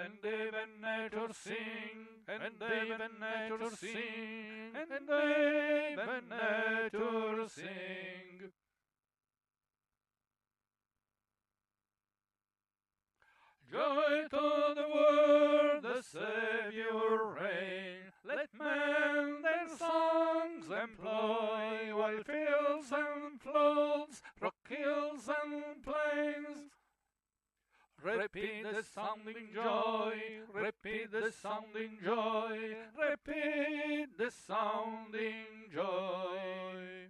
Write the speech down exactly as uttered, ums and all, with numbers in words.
and even nature sing, and even nature sing, and even nature sing. Joy to the world, the Saviour reign. Let men their songs employ, while fields and floods, rock hills and plains, repeat the sounding joy, repeat the sounding joy, repeat the sounding joy.